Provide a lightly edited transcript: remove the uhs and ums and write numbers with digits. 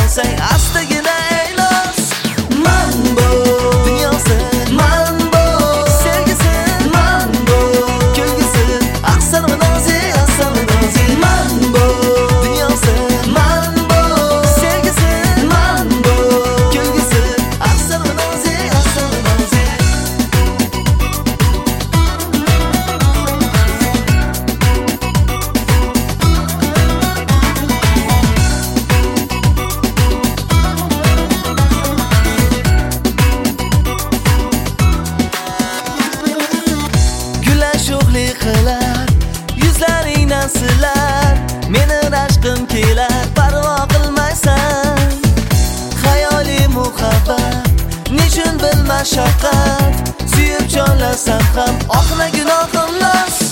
desang astagina aylos. Mambo dunyosi, mambo sevgisi, mambo kulgisi, ahsanu nozi, ahsanu nozi. Mambo dunyosi, mambo sevgisi, mambo kulgisi, ahsanu nozi, ahsanu nozi. Sho'xlik qilar yuzlaringdan silar, meni rashqim kelar, parvo qilmaysan. Xayoliy muhabbat, nechun bilmas shafqat, suyib jonlasam ham oqma gunohim los.